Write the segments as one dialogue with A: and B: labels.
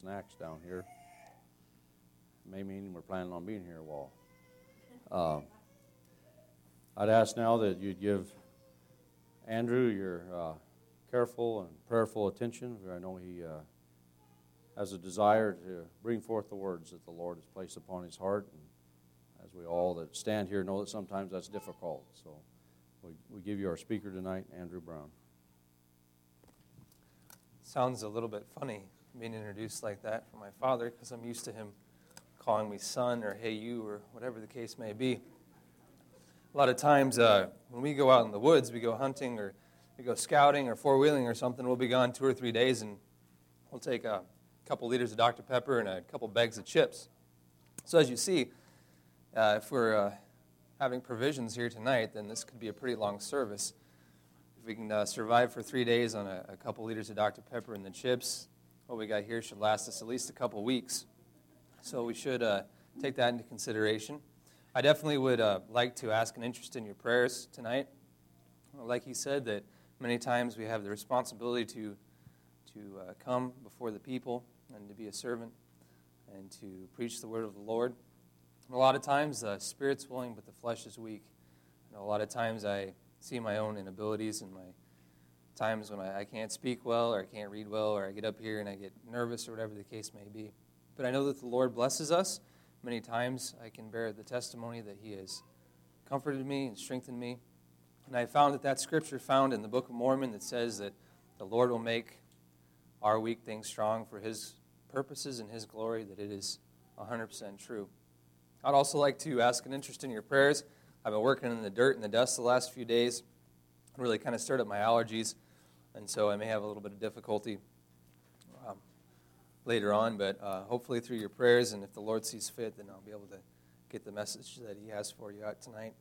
A: snacks down here. May mean we're planning on being here a while. I'd ask now that you'd give Andrew your careful and prayerful attention. I know he has a desire to bring forth the words that the Lord has placed upon his heart. And as we all that stand here know that sometimes that's difficult. So we give you our speaker tonight, Andrew Brown.
B: Sounds a little bit funny being introduced like that from my father, because I'm used to him calling me son or hey you or whatever the case may be. A lot of times when we go out in the woods, we go hunting or we go scouting or four-wheeling or something, we'll be gone 2 or 3 days and we'll take a couple liters of Dr. Pepper and a couple bags of chips. So as you see, if we're having provisions here tonight, then this could be a pretty long service. If we can survive for 3 days on a couple liters of Dr. Pepper and the chips, what we got here should last us at least a couple weeks. So we should take that into consideration. I definitely would like to ask an interest in your prayers tonight. Like he said, that many times we have the responsibility to come before the people and to be a servant and to preach the word of the Lord. And a lot of times the spirit's willing, but the flesh is weak. And a lot of times I see my own inabilities and my times when I can't speak well or I can't read well or I get up here and I get nervous or whatever the case may be. But I know that the Lord blesses us. Many times I can bear the testimony that he has comforted me and strengthened me. And I found that scripture found in the Book of Mormon that says that the Lord will make our weak things strong for his purposes and his glory, that it is 100% true. I'd also like to ask an interest in your prayers. I've been working in the dirt and the dust the last few days. It really kind of stirred up my allergies, and so I may have a little bit of difficulty later on, but hopefully through your prayers, and if the Lord sees fit, then I'll be able to get the message that he has for you out tonight.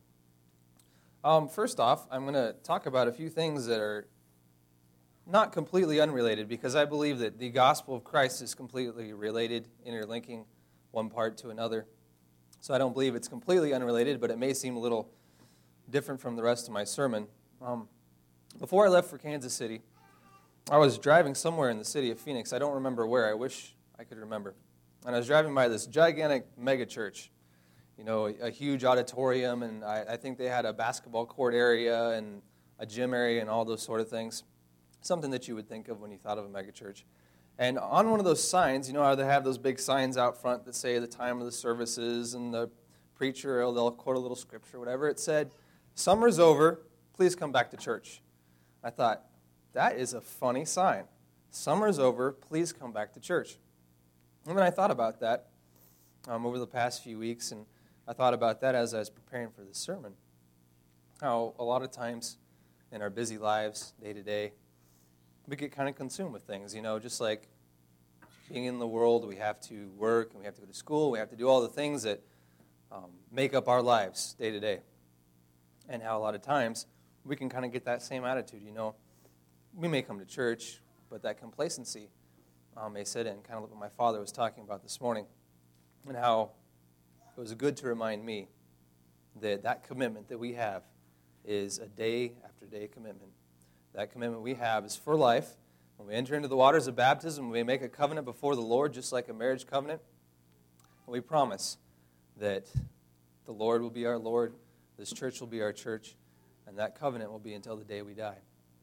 B: First off, I'm going to talk about a few things that are not completely unrelated, because I believe that the gospel of Christ is completely related, interlinking one part to another. So I don't believe it's completely unrelated, but it may seem a little different from the rest of my sermon. Before I left for Kansas City, I was driving somewhere in the city of Phoenix. I don't remember where. I wish I could remember. And I was driving by this gigantic mega church, a huge auditorium, and I think they had a basketball court area and a gym area and all those sort of things. Something that you would think of when you thought of a mega church. And on one of those signs, how they have those big signs out front that say the time of the services, and the preacher, they'll quote a little scripture, whatever. It said, "Summer's over, please come back to church." I thought, that is a funny sign. Summer's over, please come back to church. And then I thought about that over the past few weeks, and I thought about that as I was preparing for this sermon. How a lot of times in our busy lives, day to day, we get kind of consumed with things, just like being in the world, we have to work, and we have to go to school, we have to do all the things that make up our lives day to day. And how a lot of times we can kind of get that same attitude, We may come to church, but that complacency may sit in, kind of like what my father was talking about this morning, and how it was good to remind me that commitment that we have is a day after day commitment. That commitment we have is for life. When we enter into the waters of baptism, we make a covenant before the Lord, just like a marriage covenant. And we promise that the Lord will be our Lord, this church will be our church, and that covenant will be until the day we die.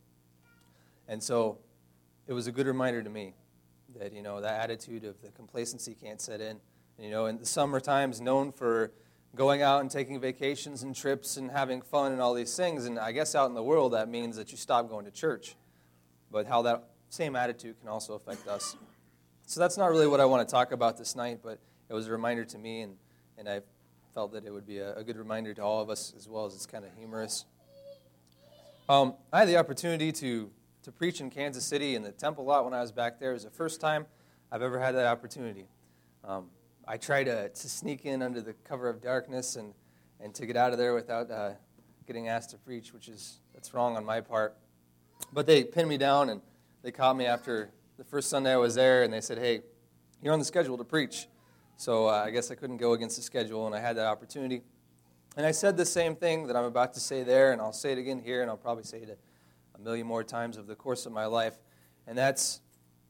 B: And so it was a good reminder to me that, that attitude of the complacency can't set in. In the summer times, known for going out and taking vacations and trips and having fun and all these things. And I guess out in the world, that means that you stop going to church. But how that same attitude can also affect us. So that's not really what I want to talk about this night, but it was a reminder to me, and I felt that it would be a good reminder to all of us, as well as it's kind of humorous. I had the opportunity to preach in Kansas City in the temple lot when I was back there. It was the first time I've ever had that opportunity. I tried to sneak in under the cover of darkness and to get out of there without getting asked to preach, that's wrong on my part. But they pinned me down, and they caught me after the first Sunday I was there, and they said, "Hey, you're on the schedule to preach." So I guess I couldn't go against the schedule, and I had that opportunity. And I said the same thing that I'm about to say there, and I'll say it again here, and I'll probably say it a million more times over the course of my life. And that's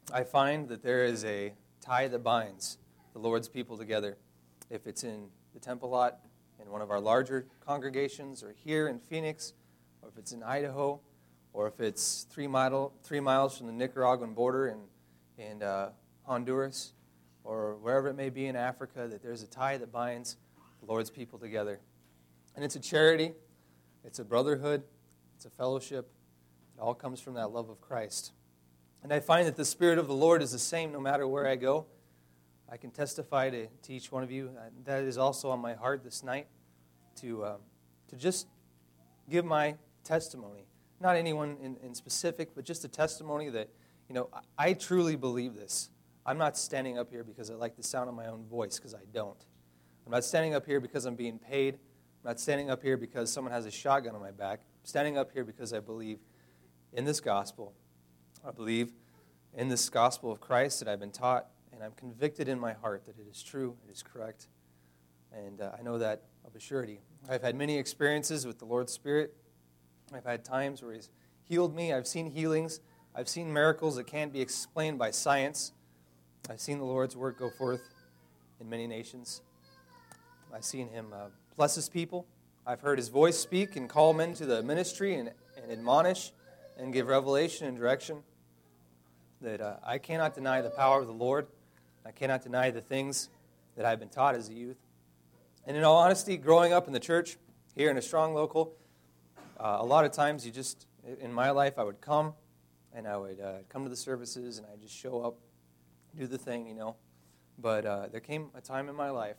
B: I find that there is a tie that binds the Lord's people together. If it's in the temple lot, in one of our larger congregations, or here in Phoenix, or if it's in Idaho, or if it's 3 miles from the Nicaraguan border in Honduras, or wherever it may be in Africa, that there's a tie that binds the Lord's people together. And it's a charity, it's a brotherhood, it's a fellowship. It all comes from that love of Christ. And I find that the Spirit of the Lord is the same no matter where I go. I can testify to each one of you. That is also on my heart this night, to just give my testimony. Not anyone in specific, but just a testimony that, I truly believe this. I'm not standing up here because I like the sound of my own voice, because I don't. I'm not standing up here because I'm being paid. I'm not standing up here because someone has a shotgun on my back. I'm standing up here because I believe in this gospel. I believe in this gospel of Christ that I've been taught, and I'm convicted in my heart that it is true, it is correct, and I know that of a surety. I've had many experiences with the Lord's Spirit. I've had times where He's healed me. I've seen healings. I've seen miracles that can't be explained by science. I've seen the Lord's work go forth in many nations. I've seen Him bless His people. I've heard His voice speak and call men to the ministry and admonish and give revelation and direction. That I cannot deny the power of the Lord. I cannot deny the things that I've been taught as a youth. And in all honesty, growing up in the church, here in a strong local, a lot of times in my life, I would come, and I would come to the services, and I'd just show up, do the thing, But there came a time in my life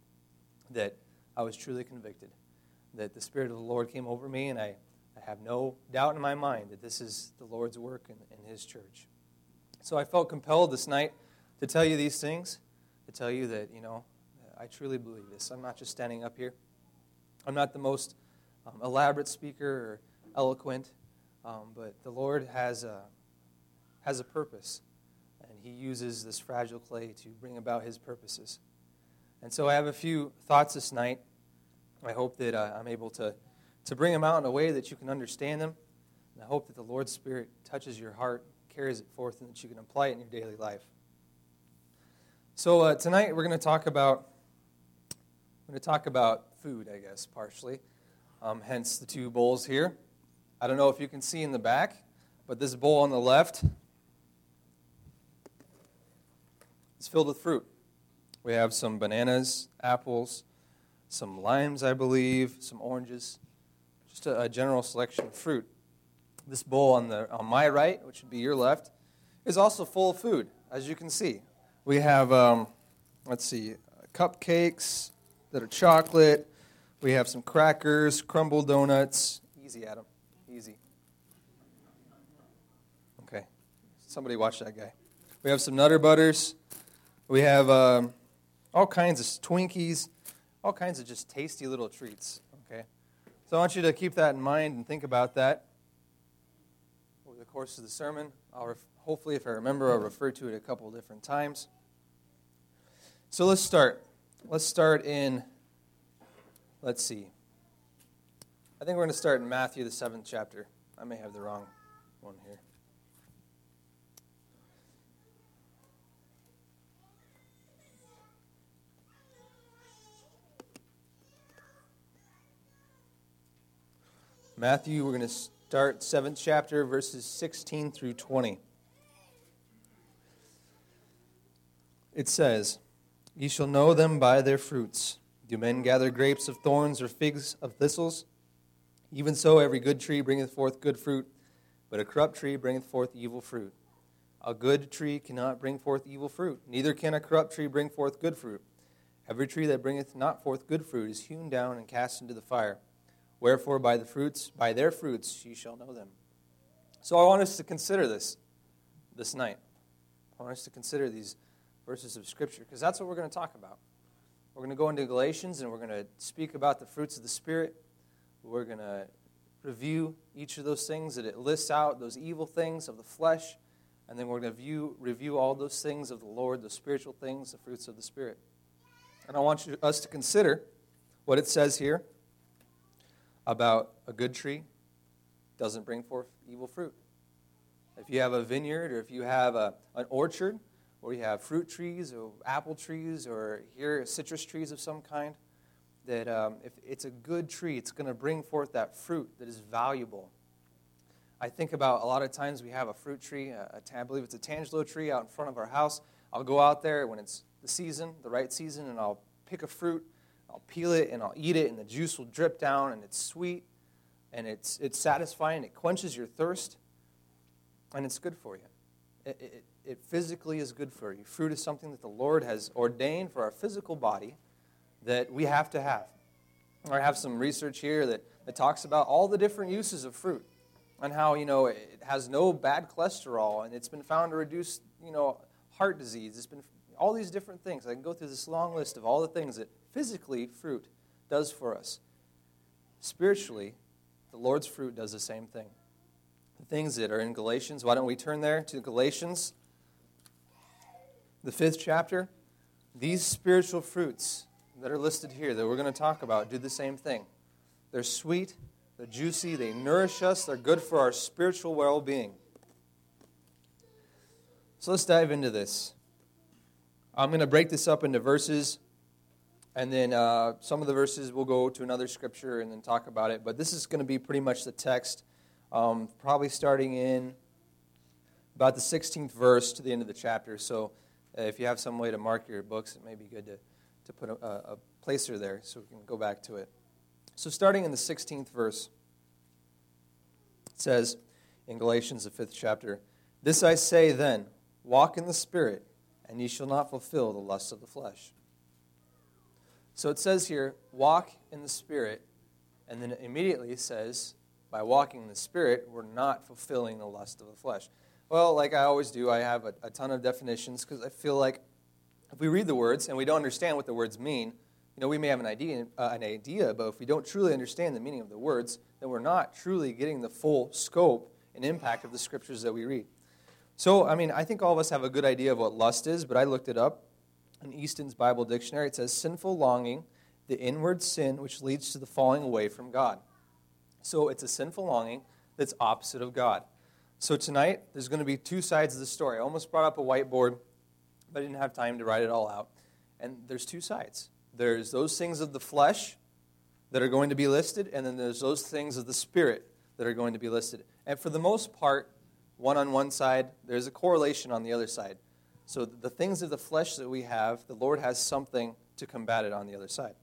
B: that I was truly convicted, that the Spirit of the Lord came over me, and I have no doubt in my mind that this is the Lord's work in His church. So I felt compelled this night to tell you these things, to tell you that, I truly believe this. I'm not just standing up here. I'm not the most elaborate speaker or eloquent, but the Lord has a purpose, and He uses this fragile clay to bring about His purposes. And so I have a few thoughts this night. I hope that I'm able to bring them out in a way that you can understand them, and I hope that the Lord's Spirit touches your heart, carries it forth, and that you can apply it in your daily life. So tonight we're going to talk about food, I guess, partially. Hence the two bowls here. I don't know if you can see in the back, but this bowl on the left is filled with fruit. We have some bananas, apples, some limes, I believe, some oranges, just a general selection of fruit. This bowl on my right, which would be your left, is also full of food, as you can see. We have, cupcakes that are chocolate. We have some crackers, crumble donuts. Easy, Adam. Easy. Okay. Somebody watch that guy. We have some Nutter Butters. We have all kinds of Twinkies, all kinds of just tasty little treats. Okay. So I want you to keep that in mind and think about that over the course of the sermon. Hopefully, if I remember, I'll refer to it a couple different times. So let's start. Let's start in, let's see. I think we're going to start in Matthew, the 7th chapter. I may have the wrong one here. Matthew, we're going to start 7th chapter, verses 16 through 20. It says, "Ye shall know them by their fruits. Do men gather grapes of thorns or figs of thistles? Even so every good tree bringeth forth good fruit, but a corrupt tree bringeth forth evil fruit. A good tree cannot bring forth evil fruit, neither can a corrupt tree bring forth good fruit. Every tree that bringeth not forth good fruit is hewn down and cast into the fire. Wherefore by their fruits ye shall know them." So I want us to consider this night. I want us to consider these verses of Scripture, because that's what we're going to talk about. We're going to go into Galatians, and we're going to speak about the fruits of the Spirit. We're going to review each of those things that it lists out, those evil things of the flesh, and then we're going to review all those things of the Lord, the spiritual things, the fruits of the Spirit. And I want us to consider what it says here about a good tree doesn't bring forth evil fruit. If you have a vineyard or if you have an orchard where you have fruit trees or apple trees or here citrus trees of some kind, that if it's a good tree, it's going to bring forth that fruit that is valuable. I think about a lot of times we have a fruit tree, I believe it's a tangelo tree out in front of our house. I'll go out there when it's the season, the right season, and I'll pick a fruit, I'll peel it, and I'll eat it, and the juice will drip down, and it's sweet, and it's satisfying, it quenches your thirst, and it's good for you. It physically is good for you. Fruit is something that the Lord has ordained for our physical body that we have to have. I have some research here that talks about all the different uses of fruit and how, it has no bad cholesterol, and it's been found to reduce, heart disease. It's been all these different things. I can go through this long list of all the things that physically fruit does for us. Spiritually, the Lord's fruit does the same thing. The things that are in Galatians, why don't we turn there to Galatians, the 5th chapter. These spiritual fruits that are listed here that we're going to talk about do the same thing. They're sweet, they're juicy, they nourish us, they're good for our spiritual well-being. So let's dive into this. I'm going to break this up into verses, and then some of the verses we'll go to another scripture and then talk about it. But this is going to be pretty much the text, probably starting in about the 16th verse to the end of the chapter. So if you have some way to mark your books, it may be good to put a placer there so we can go back to it. So starting in the 16th verse, it says in Galatians, the 5th chapter, "This I say then, walk in the Spirit, and ye shall not fulfill the lusts of the flesh." So it says here, walk in the Spirit, and then it immediately says, by walking in the Spirit, we're not fulfilling the lust of the flesh. Well, like I always do, I have a ton of definitions because I feel like if we read the words and we don't understand what the words mean, we may have an idea, but if we don't truly understand the meaning of the words, then we're not truly getting the full scope and impact of the scriptures that we read. So, I think all of us have a good idea of what lust is, but I looked it up. In Easton's Bible Dictionary, it says, sinful longing, the inward sin which leads to the falling away from God. So it's a sinful longing that's opposite of God. So tonight, there's going to be two sides of the story. I almost brought up a whiteboard, but I didn't have time to write it all out. And there's two sides. There's those things of the flesh that are going to be listed, and then there's those things of the Spirit that are going to be listed. And for the most part, one on one side, there's a correlation on the other side. So the things of the flesh that we have, the Lord has something to combat it on the other side.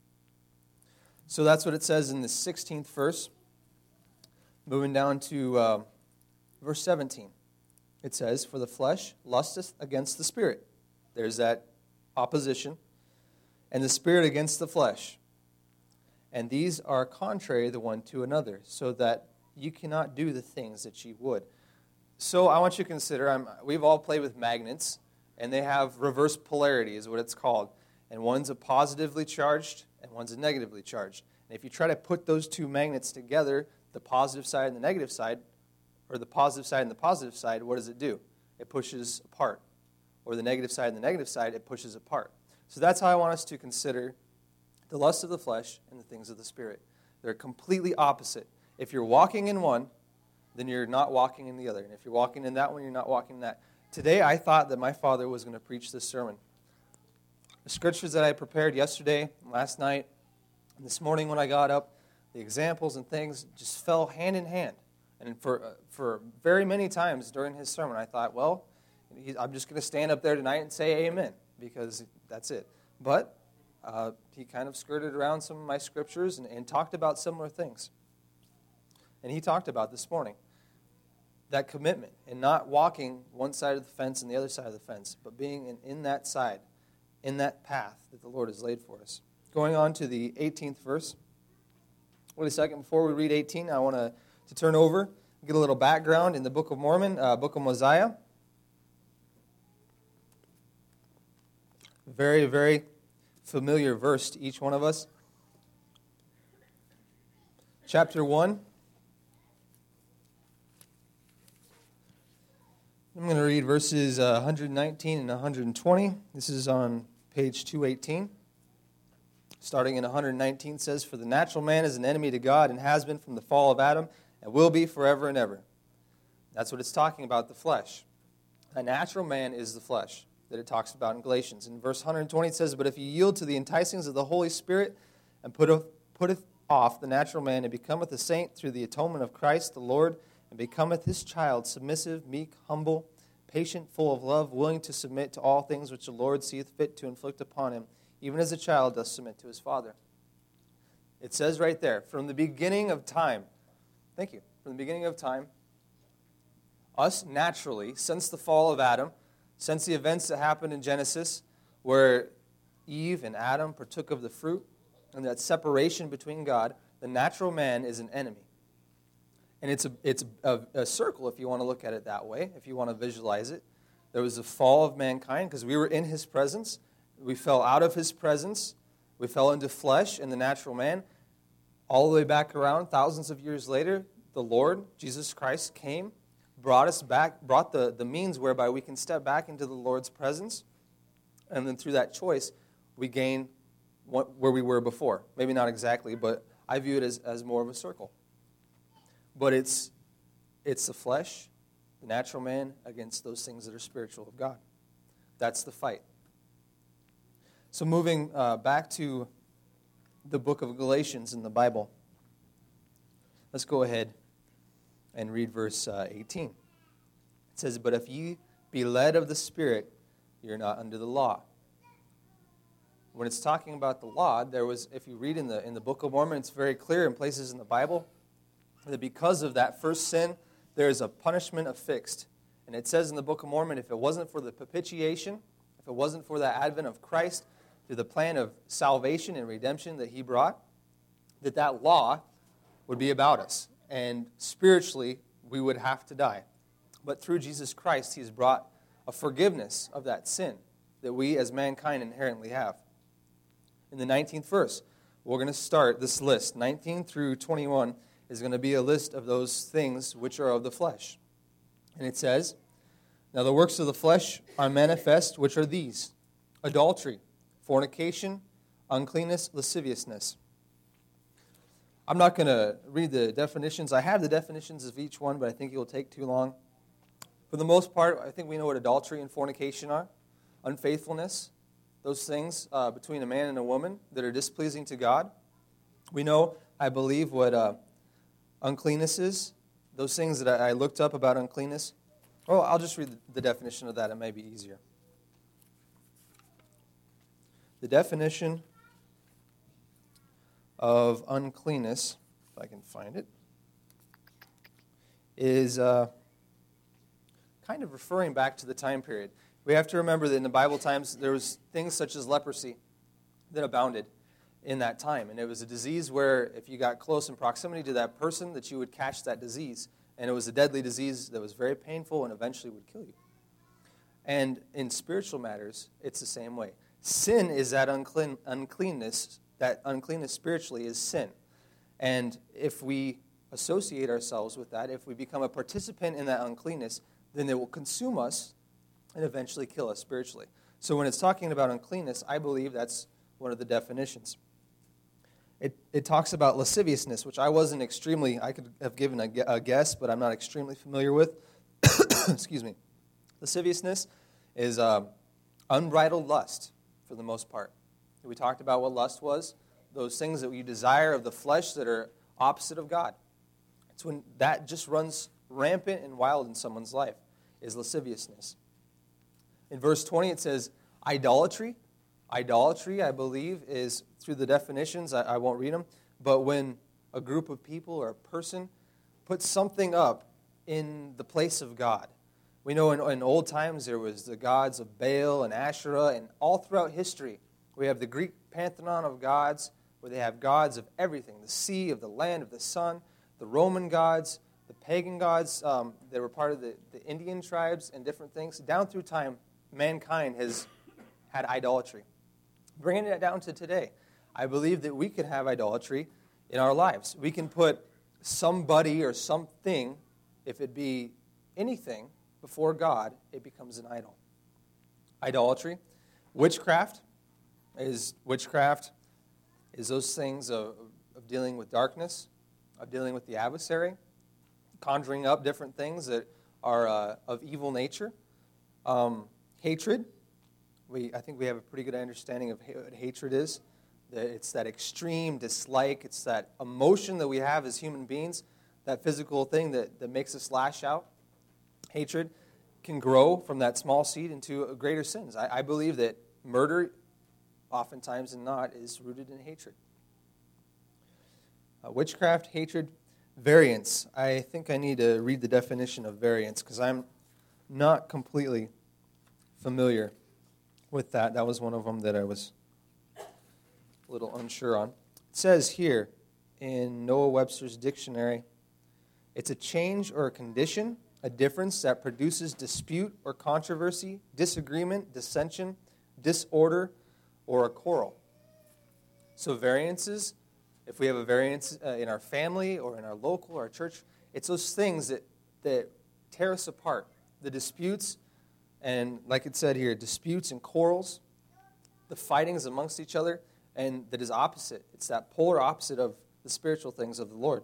B: So that's what it says in the 16th verse. Moving down to verse 17. It says, "For the flesh lusteth against the Spirit." There's that opposition. "And the Spirit against the flesh. And these are contrary the one to another, so that you cannot do the things that ye would." So I want you to consider, we've all played with magnets, and they have reverse polarity is what it's called. And one's a positively charged, and one's a negatively charged. And if you try to put those two magnets together, the positive side and the negative side, or the positive side and the positive side, what does it do? It pushes apart. Or the negative side and the negative side, it pushes apart. So that's how I want us to consider the lust of the flesh and the things of the Spirit. They're completely opposite. If you're walking in one, then you're not walking in the other. And if you're walking in that one, you're not walking in that. Today, I thought that my father was going to preach this sermon. The scriptures that I prepared yesterday, last night, and this morning when I got up, the examples and things just fell hand in hand. And for very many times during his sermon, I thought, well, I'm just going to stand up there tonight and say amen, because that's it. But he kind of skirted around some of my scriptures and talked about similar things. And he talked about this morning that commitment and not walking one side of the fence and the other side of the fence, but being in that side, in that path that the Lord has laid for us. Going on to the 18th verse. Wait a second. Before we read 18, I want to turn over, get a little background in the Book of Mormon, Book of Mosiah. Very, very familiar verse to each one of us. Chapter 1. I'm going to read verses 119 and 120. This is on page 218. Starting in 119 says, "For the natural man is an enemy to God and has been from the fall of Adam and will be forever and ever. That's what it's talking about, the flesh. A natural man is the flesh that it talks about in Galatians. In verse 120 it says, "But if you yield to the enticings of the Holy Spirit and putteth off the natural man and becometh a saint through the atonement of Christ the Lord, and becometh his child, submissive, meek, humble, patient, full of love, willing to submit to all things which the Lord seeth fit to inflict upon him, even as a child doth submit to his father." It says right there, from the beginning of time, thank you, from the beginning of time, us naturally, since the fall of Adam, since the events that happened in Genesis, where Eve and Adam partook of the fruit, and that separation between God, the natural man is an enemy. And it's a circle, if you want to look at it that way, if you want to visualize it. There was the fall of mankind, because we were in his presence. We fell out of his presence. We fell into flesh and the natural man. All the way back around, thousands of years later, the Lord, Jesus Christ, came, brought us back, brought the means whereby we can step back into the Lord's presence. And then through that choice, we gain where we were before. Maybe not exactly, but I view it as more of a circle. But it's the flesh, the natural man, against those things that are spiritual of God. That's the fight. So moving back to the book of Galatians in the Bible, let's go ahead and read verse 18. It says, "But if ye be led of the Spirit, you're not under the law." When it's talking about the law, there was, if you read in the Book of Mormon, it's very clear in places in the Bible that because of that first sin, there is a punishment affixed. And it says in the Book of Mormon, if it wasn't for the propitiation, if it wasn't for the advent of Christ, through the plan of salvation and redemption that he brought, that law would be about us. And spiritually, we would have to die. But through Jesus Christ, he has brought a forgiveness of that sin that we as mankind inherently have. In the 19th verse, we're going to start this list. 19 through 21 is going to be a list of those things which are of the flesh. And it says, "Now the works of the flesh are manifest, which are these: adultery, fornication, uncleanness, lasciviousness." I'm not going to read the definitions. I have the definitions of each one, but I think it will take too long. For the most part, I think we know what adultery and fornication are. Unfaithfulness, those things between a man and a woman that are displeasing to God. We know, I believe, what uncleanness is. Those things that I looked up about uncleanness. Oh, I'll just read the definition of that. It may be easier. The definition of uncleanness, if I can find it, is kind of referring back to the time period. We have to remember that in the Bible times, there was things such as leprosy that abounded in that time. And it was a disease where if you got close in proximity to that person, that you would catch that disease. And it was a deadly disease that was very painful and eventually would kill you. And in spiritual matters, it's the same way. Sin is that uncleanness. That uncleanness spiritually is sin. And if we associate ourselves with that, if we become a participant in that uncleanness, then it will consume us and eventually kill us spiritually. So when it's talking about uncleanness, I believe that's one of the definitions. It talks about lasciviousness, which I could have given a guess, but I'm not extremely familiar with. Excuse me. Lasciviousness is unbridled lust, for the most part. We talked about what lust was, those things that you desire of the flesh that are opposite of God. It's when that just runs rampant and wild in someone's life, is lasciviousness. In verse 20 it says idolatry. Idolatry, I believe, is through the definitions, I won't read them, but when a group of people or a person puts something up in the place of God. We know in old times there was the gods of Baal and Asherah, and all throughout history we have the Greek pantheon of gods, where they have gods of everything, the sea, of the land, of the sun, the Roman gods, the pagan gods that were part of the Indian tribes and different things. Down through time, mankind has had idolatry. Bringing it down to today, I believe that we can have idolatry in our lives. We can put somebody or something, if it be anything, before God, it becomes an idol. Idolatry. Witchcraft is those things of dealing with darkness, of dealing with the adversary, conjuring up different things that are of evil nature. Hatred. I think we have a pretty good understanding of what hatred is. It's that extreme dislike. It's that emotion that we have as human beings, that physical thing that makes us lash out. Hatred can grow from that small seed into greater sins. I believe that murder, oftentimes and not, is rooted in hatred. Witchcraft, hatred, variance. I think I need to read the definition of variance because I'm not completely familiar with that. That was one of them that I was a little unsure on. It says here in Noah Webster's dictionary, it's a change or a condition, a difference that produces dispute or controversy, disagreement, dissension, disorder, or a quarrel. So variances, if we have a variance in our family or in our local or our church, it's those things that tear us apart. The disputes, and like it said here, disputes and quarrels, the fightings amongst each other, and that is opposite. It's that polar opposite of the spiritual things of the Lord.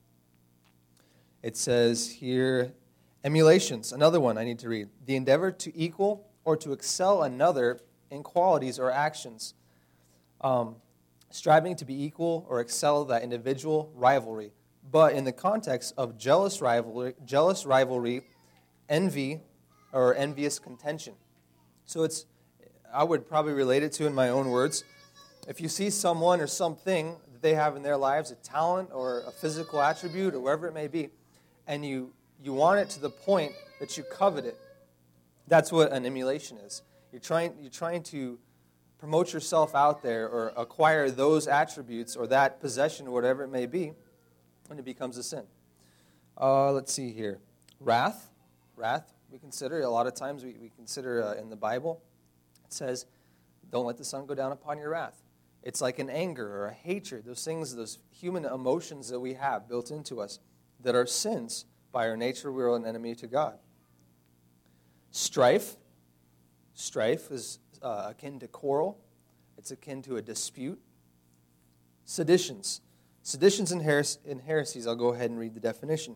B: It says here, emulations, another one I need to read. The endeavor to equal or to excel another in qualities or actions. Striving to be equal or excel that individual, rivalry. But in the context of jealous rivalry, envy, or envious contention. So I would probably relate it to in my own words. If you see someone or something that they have in their lives, a talent or a physical attribute or whatever it may be, and you want it to the point that you covet it, that's what an emulation is. You're trying to promote yourself out there or acquire those attributes or that possession or whatever it may be, and it becomes a sin. Let's see here. Wrath, we consider, a lot of times we consider in the Bible, it says, don't let the sun go down upon your wrath. It's like an anger or a hatred, those things, those human emotions that we have built into us that are sins. By our nature, we're an enemy to God. Strife is akin to quarrel. It's akin to a dispute. Seditions and heresies, I'll go ahead and read the definition.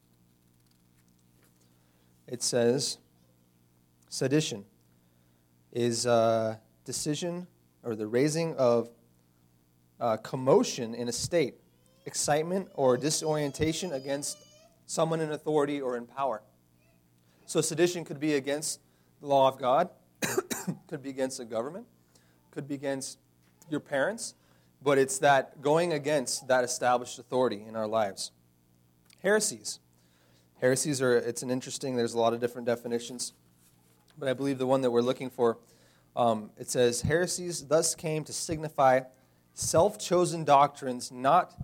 B: It says, sedition is decision or the raising of commotion in a state, excitement or disorientation against someone in authority or in power. So sedition could be against the law of God, could be against the government, could be against your parents, but it's that going against that established authority in our lives. Heresies are, there's a lot of different definitions, but I believe the one that we're looking for, it says, heresies thus came to signify self-chosen doctrines not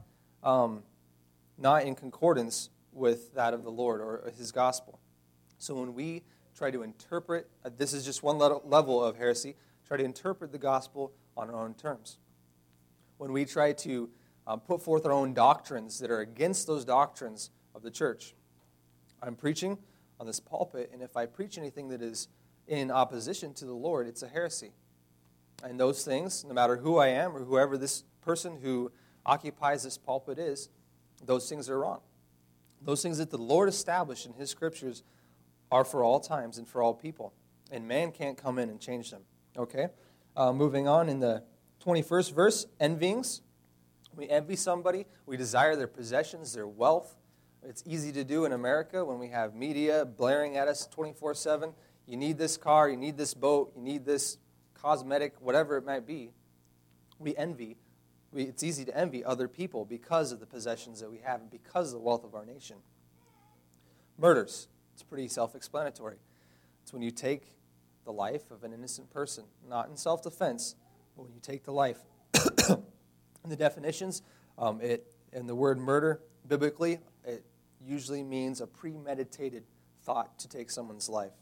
B: in concordance with that of the Lord or His gospel. So when we try to interpret, this is just one level of heresy, try to interpret the gospel on our own terms. When we try to put forth our own doctrines that are against those doctrines of the church. I'm preaching on this pulpit, and if I preach anything that is in opposition to the Lord, it's a heresy. And those things, no matter who I am or whoever this person who occupies this pulpit is, those things are wrong. Those things that the Lord established in His scriptures are for all times and for all people. And man can't come in and change them. Okay? Moving on in the 21st verse, envyings. We envy somebody. We desire their possessions, their wealth. It's easy to do in America when we have media blaring at us 24/7. You need this car, you need this boat, you need this cosmetic, whatever it might be. We envy. It's easy to envy other people because of the possessions that we have and because of the wealth of our nation. Murders. It's pretty self-explanatory. It's when you take the life of an innocent person, not in self-defense, but when you take the life. In the definitions, in the word murder, biblically, it usually means a premeditated thought to take someone's life.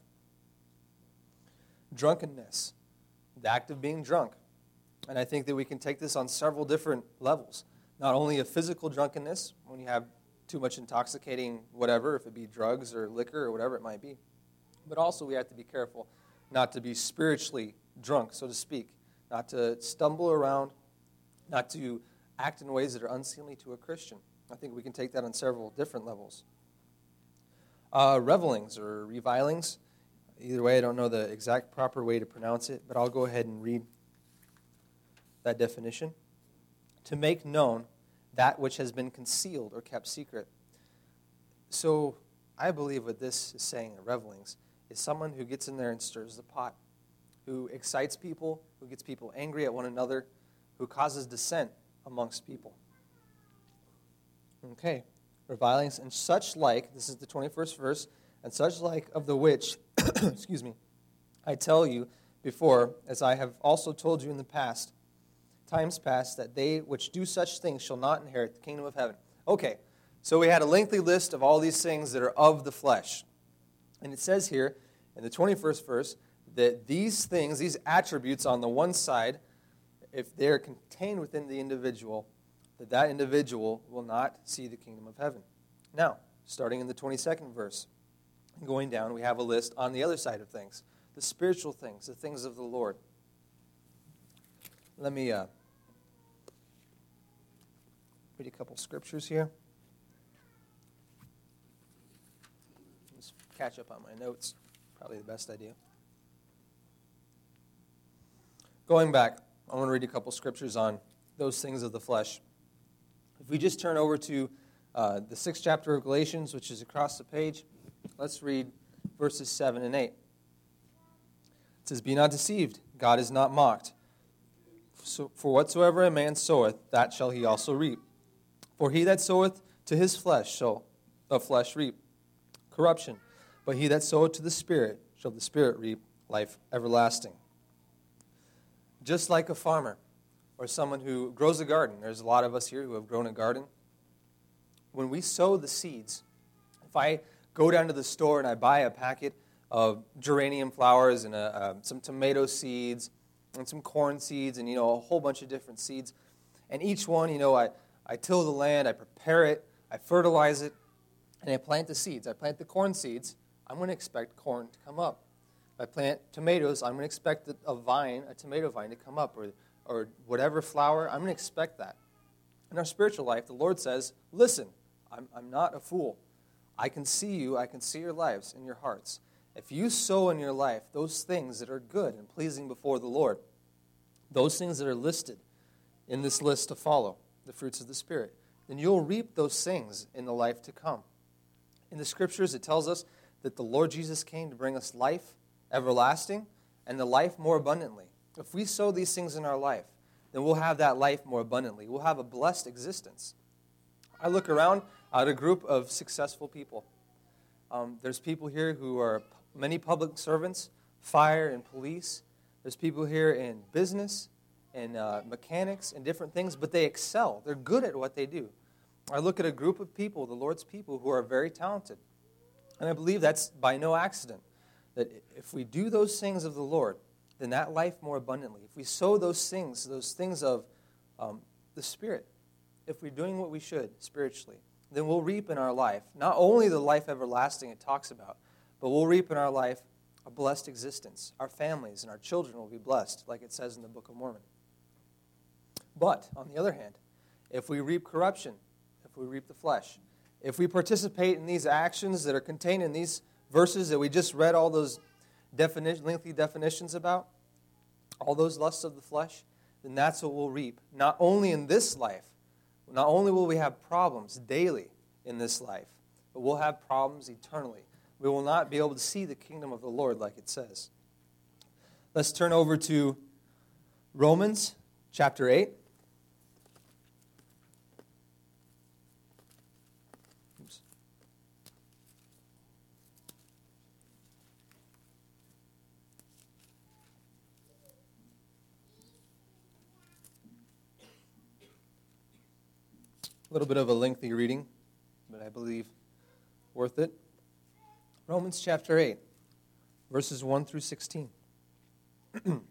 B: Drunkenness, the act of being drunk. And I think that we can take this on several different levels. Not only a physical drunkenness, when you have too much intoxicating whatever, if it be drugs or liquor or whatever it might be. But also we have to be careful not to be spiritually drunk, so to speak. Not to stumble around, not to act in ways that are unseemly to a Christian. I think we can take that on several different levels. Revelings or revilings. Either way, I don't know the exact proper way to pronounce it, but I'll go ahead and read that definition. To make known that which has been concealed or kept secret. So I believe what this is saying in revelings is someone who gets in there and stirs the pot, who excites people, who gets people angry at one another, who causes dissent amongst people. Okay, revilings and such like, this is the 21st verse, and such like of the which, excuse me, I tell you before, as I have also told you in the past, times past, that they which do such things shall not inherit the kingdom of heaven. Okay, so we had a lengthy list of all these things that are of the flesh. And it says here in the 21st verse that these things, these attributes on the one side, if they're contained within the individual, that individual will not see the kingdom of heaven. Now, starting in the 22nd verse, going down, we have a list on the other side of things, the spiritual things, the things of the Lord. Let me read a couple scriptures here. Just catch up on my notes. Probably the best idea. Going back, I want to read a couple scriptures on those things of the flesh. If we just turn over to the 6th chapter of Galatians, which is across the page, let's read verses 7 and 8. It says, "Be not deceived, God is not mocked. So, for whatsoever a man soweth, that shall he also reap. For he that soweth to his flesh shall of flesh reap corruption. But he that soweth to the Spirit shall the Spirit reap life everlasting." Just like a farmer or someone who grows a garden. There's a lot of us here who have grown a garden. When we sow the seeds, if I go down to the store and I buy a packet of geranium flowers and some tomato seeds and some corn seeds and, a whole bunch of different seeds, and each one, I till the land, I prepare it, I fertilize it, and I plant the seeds. I plant the corn seeds, I'm going to expect corn to come up. If I plant tomatoes, I'm going to expect a tomato vine to come up, or whatever flower, I'm going to expect that. In our spiritual life, the Lord says, listen, I'm not a fool. I can see you, I can see your lives and your hearts. If you sow in your life those things that are good and pleasing before the Lord, those things that are listed in this list to follow, the fruits of the Spirit, then you'll reap those things in the life to come. In the Scriptures, it tells us that the Lord Jesus came to bring us life everlasting and the life more abundantly. If we sow these things in our life, then we'll have that life more abundantly. We'll have a blessed existence. I look around at a group of successful people. There's people here who are many public servants, fire and police. There's people here in business and mechanics and different things, but they excel. They're good at what they do. I look at a group of people, the Lord's people, who are very talented. And I believe that's by no accident, that if we do those things of the Lord, then that life more abundantly. If we sow those things of the Spirit, if we're doing what we should spiritually, then we'll reap in our life, not only the life everlasting it talks about, but we'll reap in our life a blessed existence. Our families and our children will be blessed, like it says in the Book of Mormon. But, on the other hand, if we reap corruption, if we reap the flesh, if we participate in these actions that are contained in these verses that we just read all those lengthy definitions about, all those lusts of the flesh, then that's what we'll reap. Not only in this life, not only will we have problems daily in this life, but we'll have problems eternally. We will not be able to see the kingdom of the Lord like it says. Let's turn over to Romans chapter 8. A little bit of a lengthy reading, but I believe worth it. Romans chapter 8, verses 1 through 16. It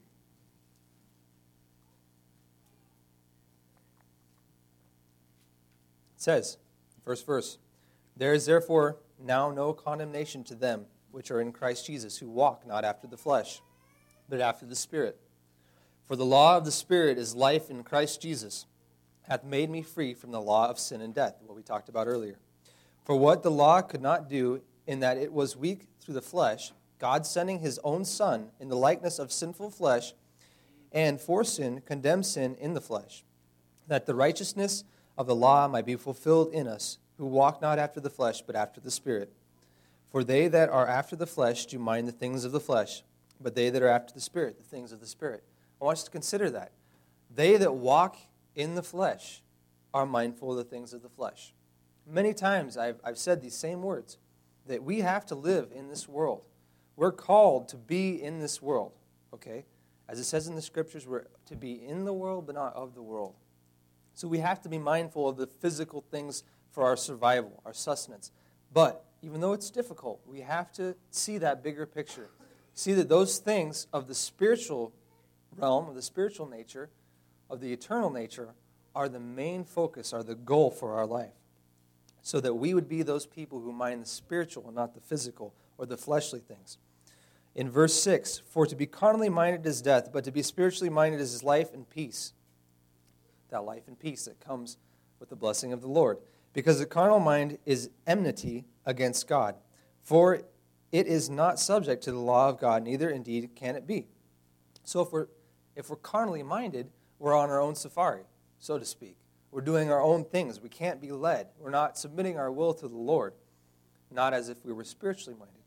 B: says, first verse, "There is therefore now no condemnation to them which are in Christ Jesus, who walk not after the flesh, but after the Spirit. For the law of the Spirit is life in Christ Jesus, hath made me free from the law of sin and death," what we talked about earlier. "For what the law could not do, in that it was weak through the flesh, God sending his own Son in the likeness of sinful flesh, and for sin condemned sin in the flesh, that the righteousness of the law might be fulfilled in us, who walk not after the flesh, but after the Spirit. For they that are after the flesh do mind the things of the flesh, but they that are after the Spirit, the things of the Spirit. I want you to consider that. They that walk in the flesh are mindful of the things of the flesh. Many times I've said these same words, that we have to live in this world. We're called to be in this world, okay? As it says in the Scriptures, we're to be in the world, but not of the world. So we have to be mindful of the physical things for our survival, our sustenance. But even though it's difficult, we have to see that bigger picture. See that those things of the spiritual realm, of the spiritual nature, of the eternal nature, are the main focus, are the goal for our life. So that we would be those people who mind the spiritual and not the physical or the fleshly things. In verse 6, for to be carnally minded is death, but to be spiritually minded is life and peace. That life and peace that comes with the blessing of the Lord. Because the carnal mind is enmity against God. For it is not subject to the law of God, neither indeed can it be. So if we're carnally minded, we're on our own safari, so to speak. We're doing our own things. We can't be led. We're not submitting our will to the Lord, not as if we were spiritually minded.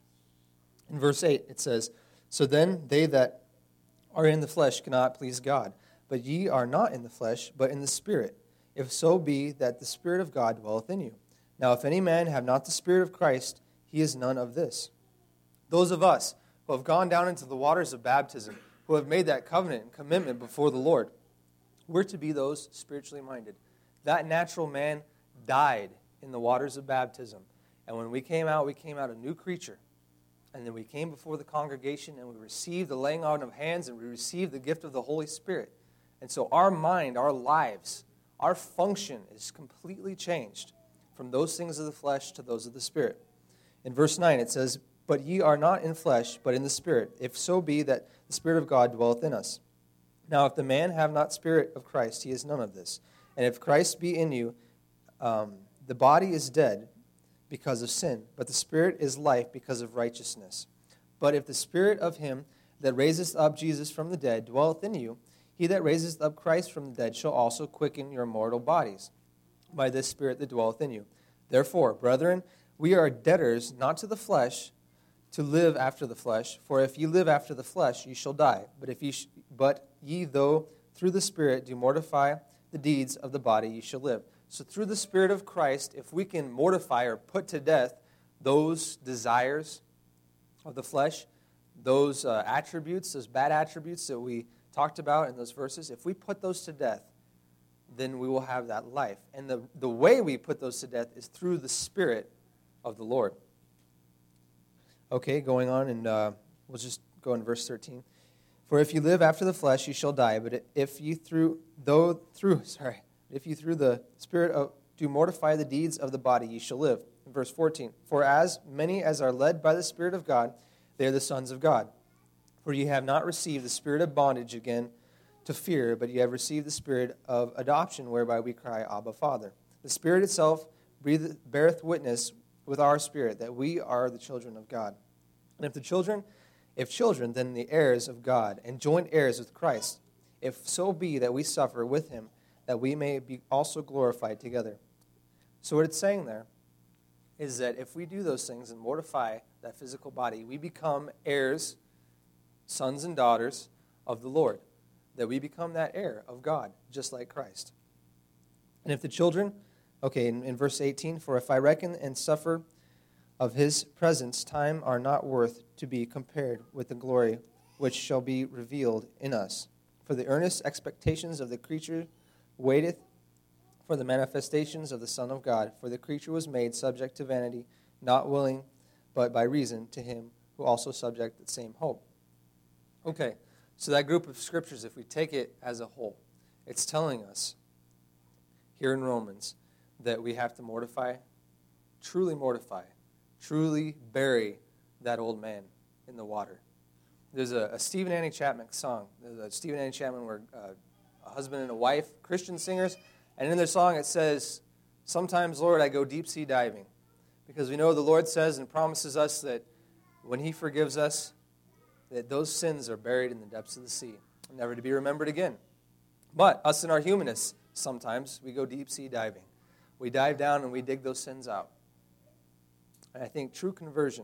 B: In verse 8, it says, so then they that are in the flesh cannot please God. But ye are not in the flesh, but in the Spirit, if so be that the Spirit of God dwelleth in you. Now if any man have not the Spirit of Christ, he is none of this. Those of us who have gone down into the waters of baptism, who have made that covenant and commitment before the Lord, we're to be those spiritually minded. That natural man died in the waters of baptism. And when we came out a new creature. And then we came before the congregation and we received the laying on of hands and we received the gift of the Holy Spirit. And so our mind, our lives, our function is completely changed from those things of the flesh to those of the Spirit. In verse 9 it says, but ye are not in flesh, but in the Spirit, if so be that the Spirit of God dwelleth in us. Now if the man have not Spirit of Christ, he is none of this. And if Christ be in you, the body is dead because of sin, but the Spirit is life because of righteousness. But if the Spirit of him that raiseth up Jesus from the dead dwelleth in you, he that raiseth up Christ from the dead shall also quicken your mortal bodies by this Spirit that dwelleth in you. Therefore, brethren, we are debtors not to the flesh to live after the flesh. For if ye live after the flesh, ye shall die. But ye, though through the Spirit do mortify the deeds of the body, ye shall live. So through the Spirit of Christ, if we can mortify or put to death those desires of the flesh, those attributes, those bad attributes that we talked about in those verses, if we put those to death, then we will have that life. And the way we put those to death is through the Spirit of the Lord. Okay, going on, and we'll just go in verse 13. For if you live after the flesh, you shall die. But if you through the Spirit do mortify the deeds of the body, ye shall live. In verse 14. For as many as are led by the Spirit of God, they are the sons of God. For ye have not received the spirit of bondage again to fear, but ye have received the Spirit of adoption, whereby we cry, Abba, Father. The Spirit itself beareth witness with our spirit that we are the children of God. And if children, then the heirs of God, and joint heirs with Christ, if so be that we suffer with him, that we may be also glorified together. So what it's saying there is that if we do those things and mortify that physical body, we become heirs, sons and daughters of the Lord, that we become that heir of God, just like Christ. And if the children, in verse 18, for if I reckon and suffer of his presence, time are not worth to be compared with the glory which shall be revealed in us. For the earnest expectations of the creature waiteth for the manifestations of the Son of God. For the creature was made subject to vanity, not willing, but by reason to him who also subject the same hope. Okay, so that group of scriptures, if we take it as a whole, it's telling us here in Romans that we have to mortify, truly bury that old man in the water. There's a Stephen Annie Chapman song. There's a Stephen Annie Chapman where a husband and a wife, Christian singers, and in their song it says, sometimes, Lord, I go deep sea diving Because we know the Lord says and promises us that when He forgives us, that those sins are buried in the depths of the sea, never to be remembered again. But us in our humanness, sometimes we go deep sea diving. We dive down and we dig those sins out. And I think true conversion,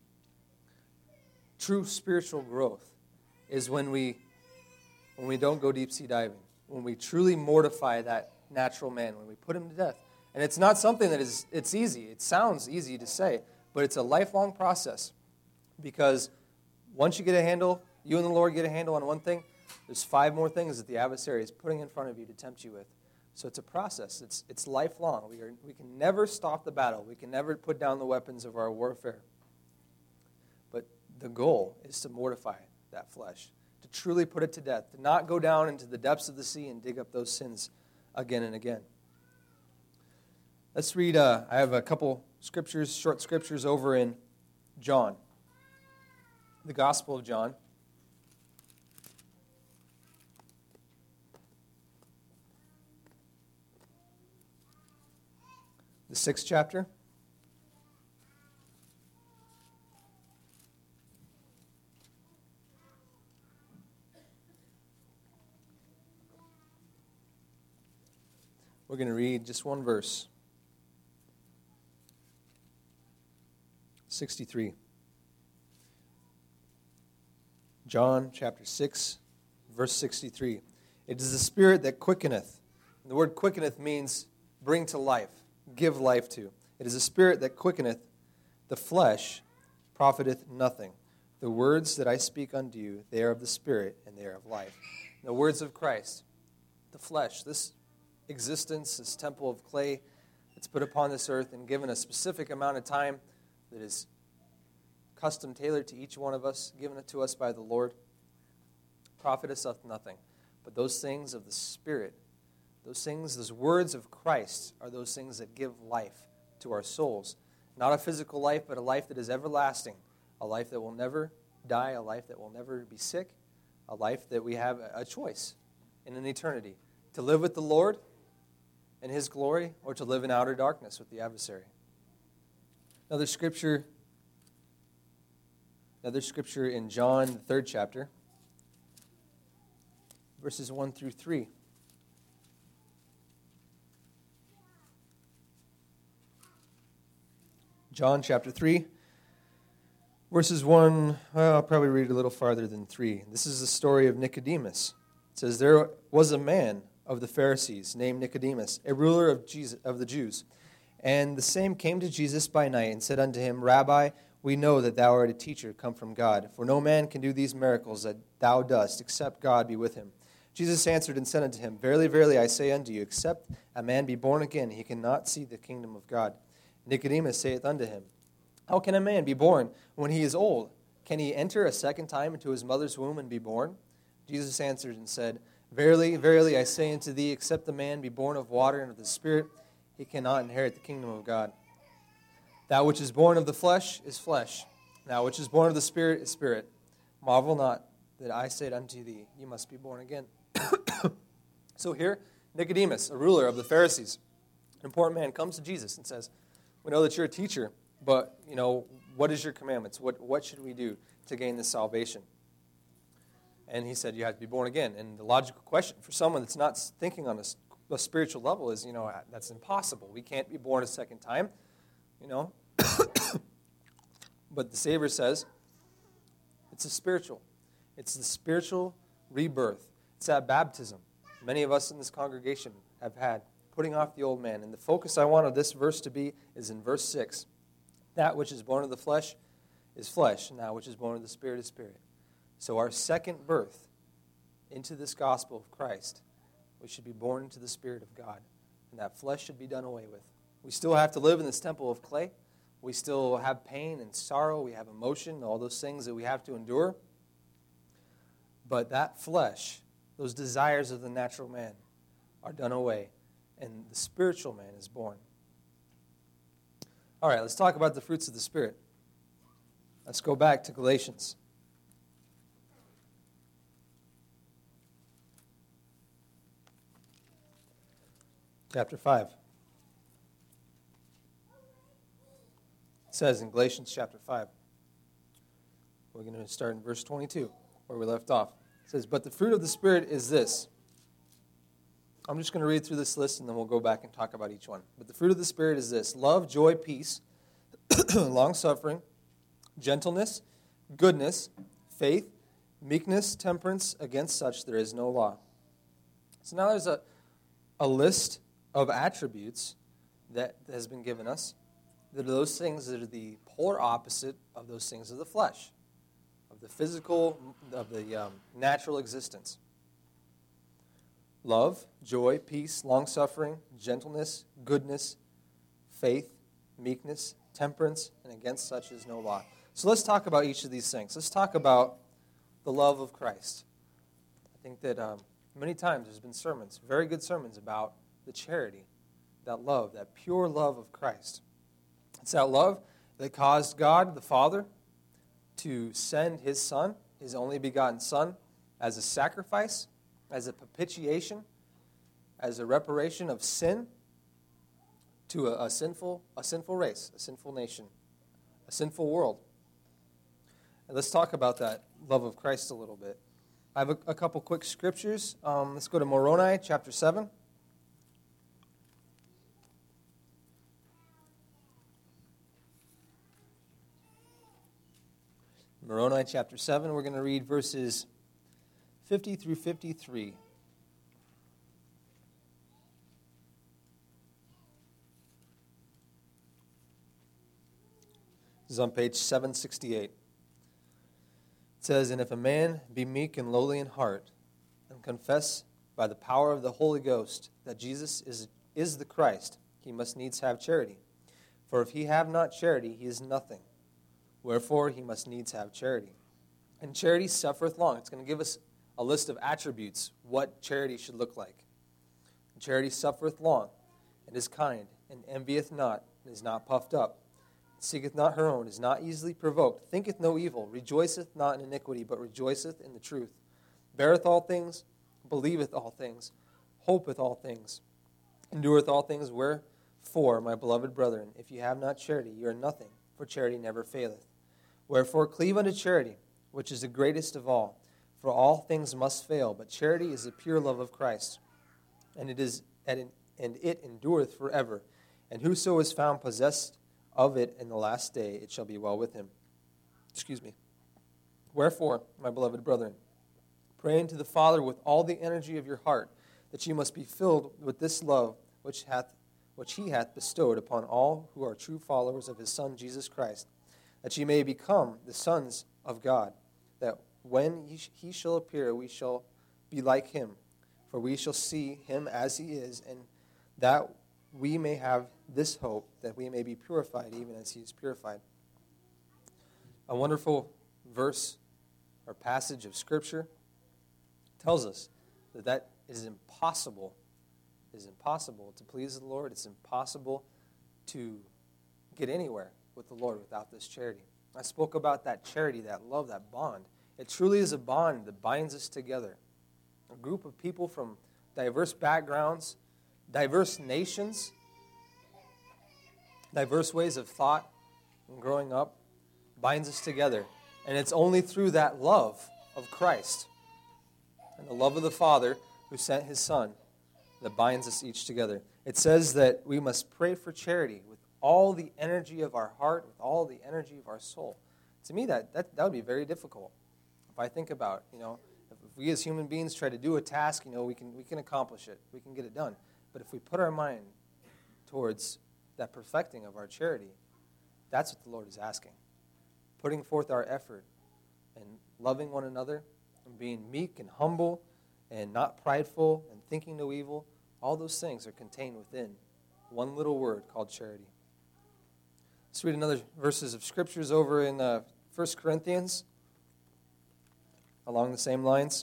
B: true spiritual growth, is when we don't go deep sea diving, when we truly mortify that natural man, when we put him to death. And it's not something that it's easy. It sounds easy to say, but it's a lifelong process. Because once you get a handle, you and the Lord get a handle on one thing, there's 5 more things that the adversary is putting in front of you to tempt you with. So it's a process. It's lifelong. We can never stop the battle. We can never put down the weapons of our warfare. But the goal is to mortify that flesh, to truly put it to death, to not go down into the depths of the sea and dig up those sins again and again. Let's read, I have a couple scriptures, short scriptures over in John, the Gospel of John. The 6th chapter. We're going to read just one verse. 63. John chapter 6, verse 63. It is the Spirit that quickeneth. And the word quickeneth means bring to life, give life to. It is the Spirit that quickeneth. The flesh profiteth nothing. The words that I speak unto you, they are of the Spirit, and they are of life. The words of Christ, the flesh, this existence, this temple of clay that's put upon this earth and given a specific amount of time that is custom tailored to each one of us, given it to us by the Lord, profiteth us nothing. But those things of the Spirit, those things, those words of Christ are those things that give life to our souls. Not a physical life, but a life that is everlasting, a life that will never die, a life that will never be sick, a life that we have a choice in an eternity, to live with the Lord in His glory or to live in outer darkness with the adversary. Another scripture in John, the 3rd chapter, verses 1 through 3. John chapter 3, verses 1, well, I'll probably read a little farther than 3. This is the story of Nicodemus. It says, there was a man of the Pharisees named Nicodemus, a ruler of the Jews. And the same came to Jesus by night and said unto him, Rabbi, we know that thou art a teacher come from God, for no man can do these miracles that thou dost, except God be with him. Jesus answered and said unto him, Verily, verily, I say unto you, except a man be born again, he cannot see the kingdom of God. Nicodemus saith unto him, How can a man be born when he is old? Can he enter a second time into his mother's womb and be born? Jesus answered and said, Verily, verily, I say unto thee, except a man be born of water and of the Spirit, he cannot inherit the kingdom of God. That which is born of the flesh is flesh. That which is born of the Spirit is spirit. Marvel not that I said unto thee, you must be born again. So here, Nicodemus, a ruler of the Pharisees, an important man, comes to Jesus and says, we know that you're a teacher, but, what is your commandments? What should we do to gain this salvation? And he said, you have to be born again. And the logical question for someone that's not thinking on a spiritual level is, that's impossible. We can't be born a second time, But the Savior says, it's a spiritual. It's the spiritual rebirth. It's that baptism many of us in this congregation have had, putting off the old man. And the focus I want of this verse to be is in verse 6. That which is born of the flesh is flesh, and that which is born of the Spirit is spirit. So our second birth into this gospel of Christ, we should be born into the Spirit of God, and that flesh should be done away with. We still have to live in this temple of clay. We still have pain and sorrow. We have emotion, all those things that we have to endure. But that flesh, those desires of the natural man, are done away, and the spiritual man is born. All right, let's talk about the fruits of the Spirit. Let's go back to Galatians. Chapter 5. says in Galatians chapter 5. We're going to start in verse 22, where we left off. It says, "But the fruit of the Spirit is this." I'm just going to read through this list, and then we'll go back and talk about each one. But the fruit of the Spirit is this: love, joy, peace, long-suffering, gentleness, goodness, faith, meekness, temperance. Against such there is no law. So now there's a list of attributes that has been given us, that are those things that are the polar opposite of those things of the flesh, of the physical, of the natural existence. Love, joy, peace, long-suffering, gentleness, goodness, faith, meekness, temperance, and against such is no law. So let's talk about each of these things. Let's talk about the love of Christ. I think that many times there's been sermons, very good sermons, about the charity, that love, that pure love of Christ. It's that love that caused God the Father to send His Son, His only begotten Son, as a sacrifice, as a propitiation, as a reparation of sin to a sinful race, a sinful nation, a sinful world. And let's talk about that love of Christ a little bit. I have a couple quick scriptures. Let's go to Moroni chapter 7. Moroni chapter 7, we're going to read verses 50 through 53. This is on page 768. It says, "And if a man be meek and lowly in heart, and confess by the power of the Holy Ghost that Jesus is the Christ, he must needs have charity. For if he have not charity, he is nothing. Wherefore he must needs have charity. And charity suffereth long." It's going to give us a list of attributes, what charity should look like. "And charity suffereth long, and is kind, and envieth not, and is not puffed up, seeketh not her own, is not easily provoked, thinketh no evil, rejoiceth not in iniquity, but rejoiceth in the truth, beareth all things, believeth all things, hopeth all things, endureth all things. Wherefore, my beloved brethren, if ye have not charity, ye are nothing, for charity never faileth. Wherefore, cleave unto charity, which is the greatest of all. For all things must fail, but charity is the pure love of Christ, and it endureth forever. And whoso is found possessed of it in the last day, it shall be well with him." Wherefore, my beloved brethren, pray unto the Father with all the energy of your heart, that ye must be filled with this love which he hath bestowed upon all who are true followers of his Son Jesus Christ, that ye may become the sons of God, that when he shall appear, we shall be like him, for we shall see him as he is, and that we may have this hope, that we may be purified even as he is purified. A wonderful verse or passage of Scripture tells us that it is impossible. It is impossible to please the Lord. It's impossible to get anywhere with the Lord without this charity. I spoke about that charity, that love, that bond. It truly is a bond that binds us together. A group of people from diverse backgrounds, diverse nations, diverse ways of thought and growing up binds us together. And it's only through that love of Christ and the love of the Father who sent his Son that binds us each together. It says that we must pray for charity with all the energy of our heart, with all the energy of our soul. To me, that would be very difficult. If I think about, if we as human beings try to do a task, we can accomplish it. We can get it done. But if we put our mind towards that perfecting of our charity, that's what the Lord is asking. Putting forth our effort and loving one another and being meek and humble and not prideful and thinking no evil, all those things are contained within one little word called charity. Let's read another verses of scriptures over in 1 Corinthians along the same lines.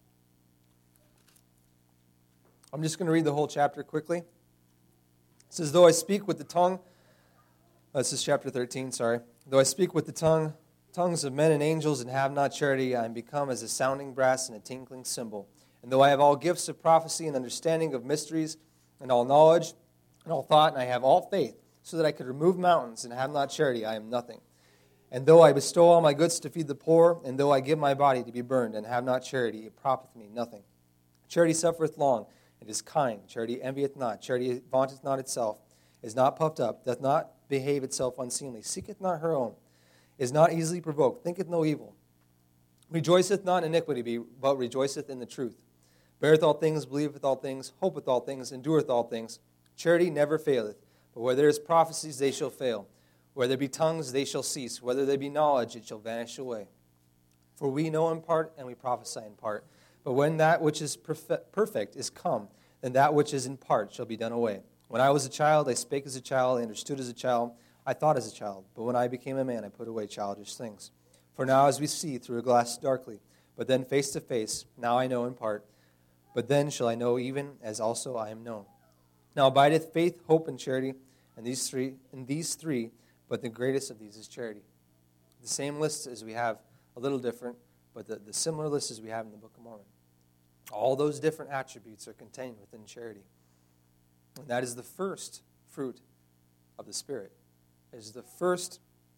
B: I'm just going to read the whole chapter quickly. It says, "Though I speak with the tongue," this is chapter 13, sorry. "Though I speak with the tongues of men and angels and have not charity, I am become as a sounding brass and a tinkling cymbal. And though I have all gifts of prophecy and understanding of mysteries and all knowledge and all thought, and I have all faith so that I could remove mountains and have not charity, I am nothing. And though I bestow all my goods to feed the poor, and though I give my body to be burned and have not charity, it profiteth me nothing. Charity suffereth long, and is kind. Charity envieth not. Charity vaunteth not itself, is not puffed up, doth not behave itself unseemly, seeketh not her own, is not easily provoked, thinketh no evil, rejoiceth not in iniquity, but rejoiceth in the truth, beareth all things, believeth all things, hopeth all things, endureth all things. Charity never faileth, but where there is prophecies, they shall fail. Where there be tongues, they shall cease. Whether there be knowledge, it shall vanish away. For we know in part, and we prophesy in part. But when that which is perfect is come, then that which is in part shall be done away. When I was a child, I spake as a child, I understood as a child, I thought as a child. But when I became a man, I put away childish things. For now as we see through a glass darkly, but then face to face, now I know in part, but then shall I know even as also I am known. Now abideth faith, hope, and charity, and these three, but the greatest of these is charity. The same list as we have, a little different, but the similar list as we have in the Book of Mormon. All those different attributes are contained within charity. And that is the first fruit of the Spirit. It is the first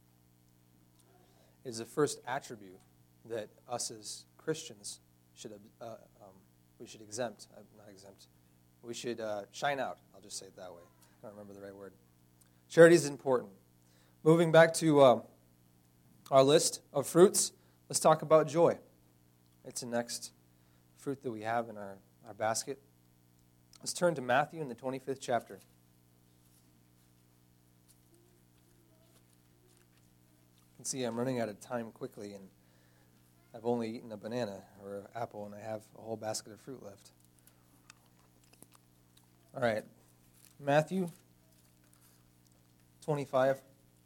B: attribute that us as Christians should we should exempt, not exempt. We should shine out. I'll just say it that way. I don't remember the right word. Charity is important. Moving back to our list of fruits, let's talk about joy. It's the next fruit that we have in our basket. Let's turn to Matthew in the 25th chapter. You can see I'm running out of time quickly, and I've only eaten a banana or an apple, and I have a whole basket of fruit left. All right, Matthew 25.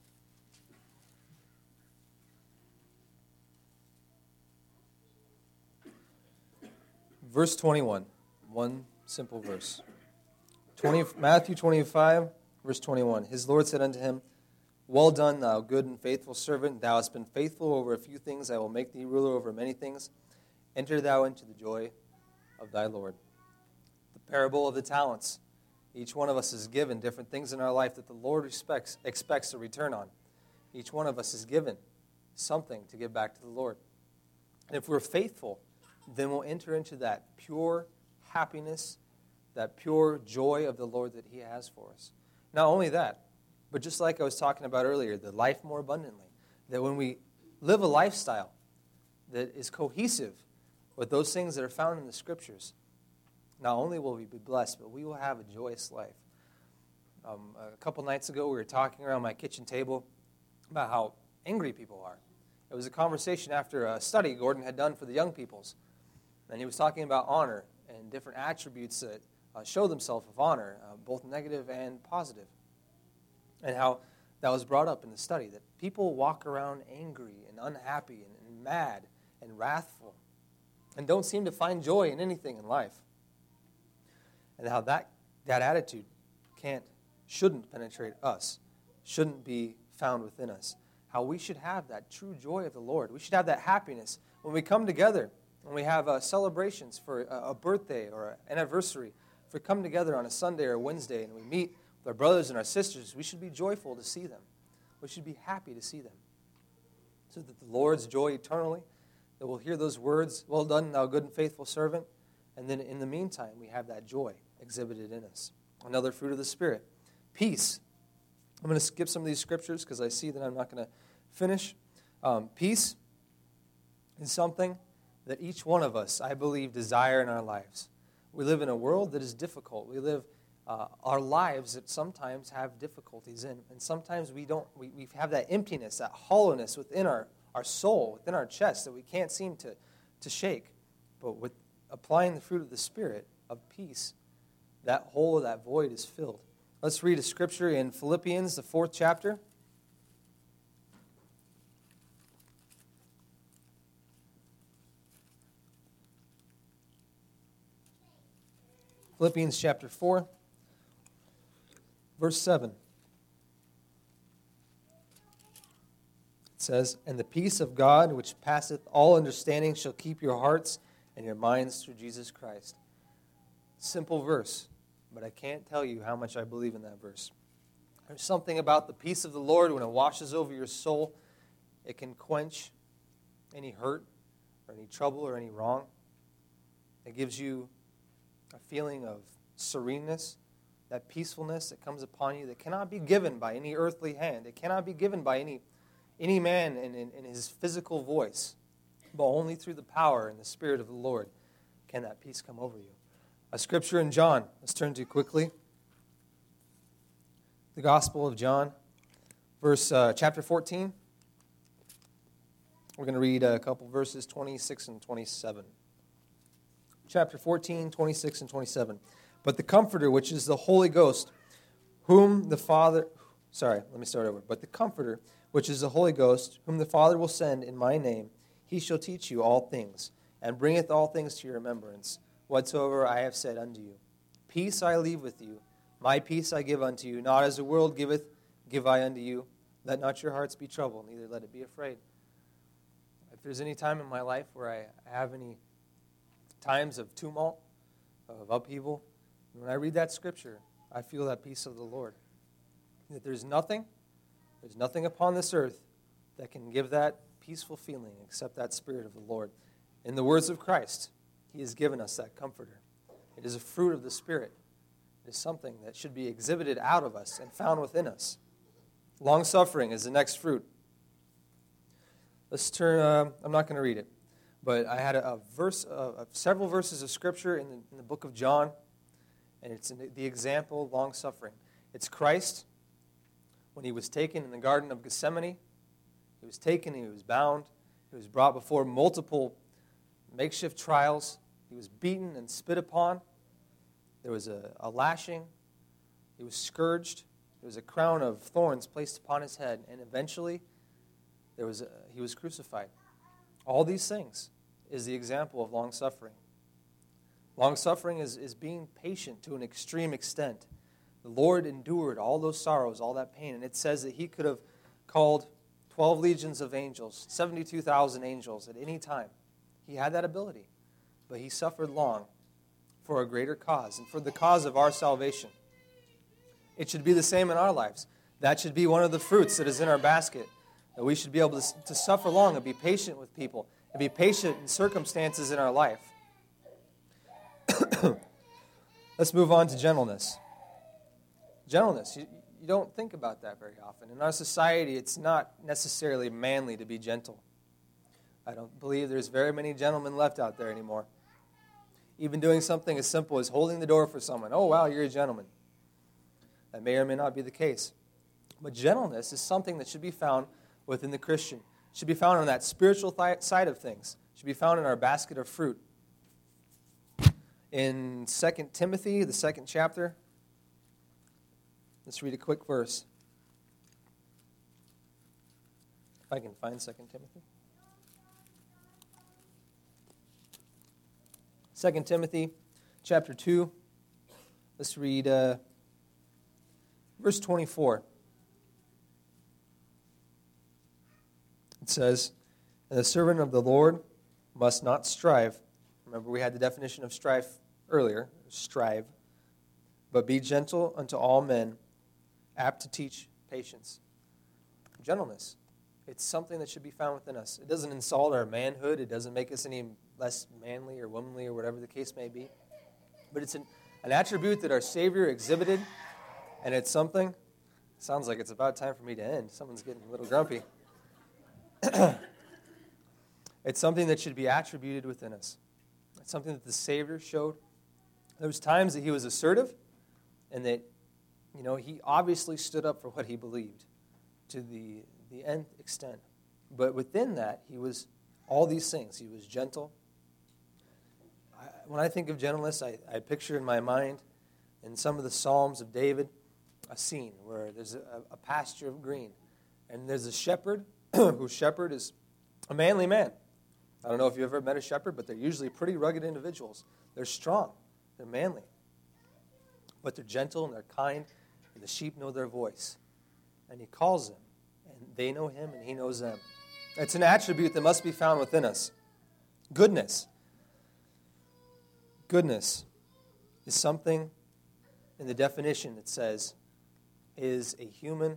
B: Verse 21, one simple verse. Matthew 25, verse 21. His Lord said unto him, Well done, thou good and faithful servant. Thou hast been faithful over a few things. I will make thee ruler over many things. Enter thou into the joy of thy Lord. The parable of the talents. Each one of us is given different things in our life that the Lord expects a return on. Each one of us is given something to give back to the Lord. And if we're faithful, then we'll enter into that pure happiness, that pure joy of the Lord that He has for us. Not only that, but just like I was talking about earlier, the life more abundantly, that when we live a lifestyle that is cohesive with those things that are found in the Scriptures, not only will we be blessed, but we will have a joyous life. A couple nights ago, we were talking around my kitchen table about how angry people are. It was a conversation after a study Gordon had done for the young peoples. And he was talking about honor and different attributes that show themselves of honor, both negative and positive. And how that was brought up in the study, that people walk around angry and unhappy and mad and wrathful and don't seem to find joy in anything in life. And how that attitude shouldn't penetrate us, shouldn't be found within us. How we should have that true joy of the Lord. We should have that happiness when we come together. When we have celebrations for a birthday or an anniversary, if we come together on a Sunday or a Wednesday and we meet with our brothers and our sisters, we should be joyful to see them. We should be happy to see them. So that the Lord's joy eternally, that we'll hear those words, Well done, thou good and faithful servant. And then in the meantime, we have that joy exhibited in us. Another fruit of the Spirit. Peace. I'm going to skip some of these scriptures because I see that I'm not going to finish. Peace is something that each one of us, I believe, desire in our lives. We live in a world that is difficult. We live our lives that sometimes have difficulties in. And sometimes we have that emptiness, that hollowness within our soul, within our chest that we can't seem to shake. But with applying the fruit of the Spirit of peace, that hole, that void is filled. Let's read a scripture in Philippians, the 4th chapter. Philippians chapter 4, verse 7. It says, And the peace of God, which passeth all understanding, shall keep your hearts and your minds through Jesus Christ. Simple verse, but I can't tell you how much I believe in that verse. There's something about the peace of the Lord when it washes over your soul. It can quench any hurt or any trouble or any wrong. It gives you a feeling of sereneness, that peacefulness that comes upon you that cannot be given by any earthly hand. It cannot be given by any man in his physical voice, but only through the power and the Spirit of the Lord can that peace come over you. A scripture in John, let's turn to quickly. The Gospel of John, chapter 14. We're going to read a couple verses, 26 and 27. Chapter 14, 26 and 27. But the Comforter, which is the Holy Ghost, But the Comforter, which is the Holy Ghost, whom the Father will send in my name, he shall teach you all things, and bringeth all things to your remembrance, whatsoever I have said unto you. Peace I leave with you, my peace I give unto you, not as the world giveth, give I unto you. Let not your hearts be troubled, neither let it be afraid. If there's any time in my life where I have any times of tumult, of upheaval, when I read that scripture, I feel that peace of the Lord. That there's nothing upon this earth that can give that peaceful feeling except that Spirit of the Lord. In the words of Christ, he has given us that comforter. It is a fruit of the Spirit. It is something that should be exhibited out of us and found within us. Long-suffering is the next fruit. Let's turn, I'm not going to read it, but I had several verses of Scripture in the book of John, and it's the example of long-suffering. It's Christ, when he was taken in the Garden of Gethsemane. He was taken, he was bound, he was brought before multiple makeshift trials. He was beaten and spit upon. There was a lashing. He was scourged. There was a crown of thorns placed upon his head, and eventually he was crucified. All these things is the example of long-suffering. Long-suffering is being patient to an extreme extent. The Lord endured all those sorrows, all that pain, and it says that he could have called 12 legions of angels, 72,000 angels at any time. He had that ability, but he suffered long for a greater cause and for the cause of our salvation. It should be the same in our lives. That should be one of the fruits that is in our basket, that we should be able to suffer long and be patient with people and be patient in circumstances in our life. Let's move on to gentleness. Gentleness, you don't think about that very often. In our society, it's not necessarily manly to be gentle. I don't believe there's very many gentlemen left out there anymore. Even doing something as simple as holding the door for someone. Oh, wow, you're a gentleman. That may or may not be the case. But gentleness is something that should be found within the Christian. It should be found on that spiritual side of things. It should be found in our basket of fruit. In 2 Timothy, the 2nd chapter, let's read a quick verse. If I can find 2 Timothy. 2 Timothy chapter 2. Let's read verse 24. It says, "And the servant of the Lord must not strive." Remember, we had the definition of strife earlier, strive. "But be gentle unto all men, apt to teach patience." Gentleness. It's something that should be found within us. It doesn't insult our manhood. It doesn't make us any less manly or womanly or whatever the case may be. But it's an attribute that our Savior exhibited, and it's something, sounds like it's about time for me to end. Someone's getting a little grumpy. It's something that should be attributed within us. It's something that the Savior showed. There was times that he was assertive, and that, he obviously stood up for what he believed to the nth extent. But within that, he was all these things. He was gentle. When I think of gentleness, I picture in my mind, in some of the Psalms of David, a scene where there's a pasture of green, and there's a shepherd, whose shepherd is a manly man. I don't know if you've ever met a shepherd, but they're usually pretty rugged individuals. They're strong. They're manly. But they're gentle and they're kind, and the sheep know their voice. And he calls them, and they know him, and he knows them. It's an attribute that must be found within us. Goodness. Goodness is something in the definition that says is a human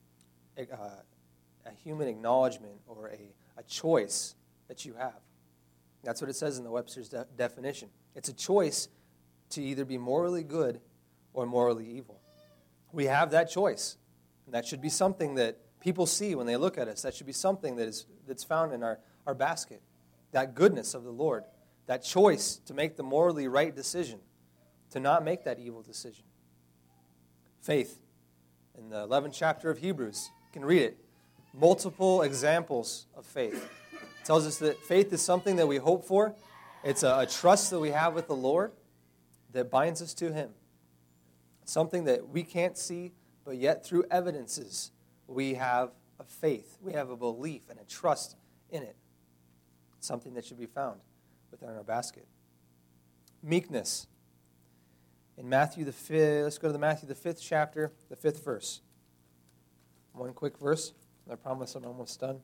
B: acknowledgement or a choice that you have. That's what it says in the Webster's definition. It's a choice to either be morally good or morally evil. We have that choice. And that should be something that people see when they look at us. That should be something that's found in our basket. That goodness of the Lord. That choice to make the morally right decision. To not make that evil decision. Faith. In the 11th chapter of Hebrews, you can read it. Multiple examples of faith. It tells us that faith is something that we hope for. It's a trust that we have with the Lord that binds us to Him. It's something that we can't see, but yet through evidences, we have a faith. We have a belief and a trust in it. It's something that should be found within our basket. Meekness. In Matthew the 5th, let's go to the Matthew the 5th chapter, the 5th verse. One quick verse. I promise I'm almost done.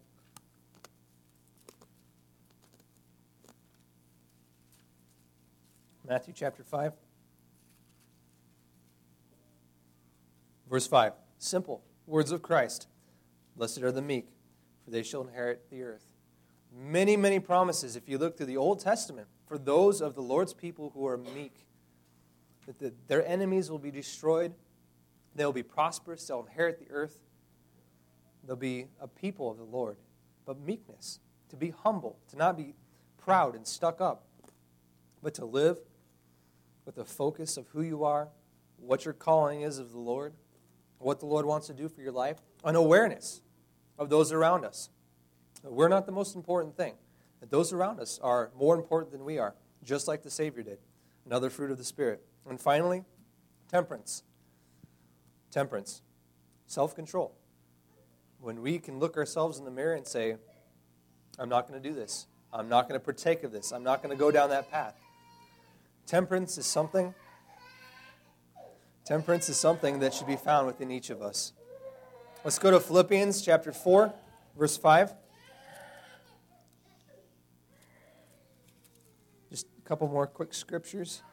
B: Matthew chapter 5. Verse 5. Simple. Words of Christ. Blessed are the meek, for they shall inherit the earth. Many, many promises, if you look through the Old Testament, for those of the Lord's people who are meek, that their enemies will be destroyed, they'll be prosperous, they'll inherit the earth. They'll be a people of the Lord. But meekness, to be humble, to not be proud and stuck up, but to live with a focus of who you are, what your calling is of the Lord, what the Lord wants to do for your life, an awareness of those around us. We're not the most important thing. That those around us are more important than we are, just like the Savior did. Another fruit of the Spirit. And finally, temperance. Temperance. Self-control. When we can look ourselves in the mirror and say, I'm not going to do this. I'm not going to partake of this. I'm not going to go down that path. Temperance is something that should be found within each of us. Let's go to Philippians chapter 4, verse 5. Just a couple more quick scriptures.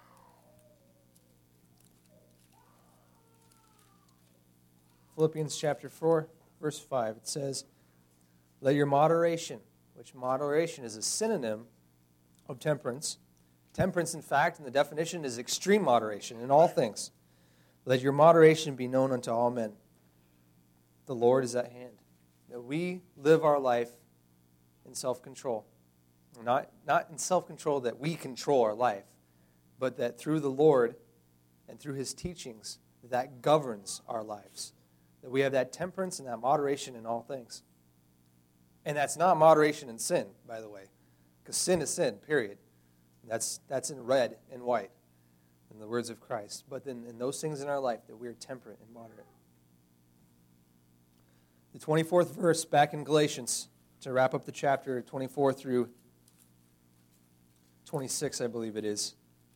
B: Philippians chapter 4, verse 5. It says, let your moderation, which moderation is a synonym of temperance. Temperance, in fact, in the definition is extreme moderation in all things. Let your moderation be known unto all men. The Lord is at hand. That we live our life in self-control. Not in self-control that we control our life, but that through the Lord and through His teachings, that governs our lives. That we have that temperance and that moderation in all things. And that's not moderation in sin, by the way. Because sin is sin, period. That's in red and white, in the words of Christ. But then in those things in our life, that we are temperate and moderate. The 24th verse back in Galatians, to wrap up the chapter, 24 through 26, I believe it is.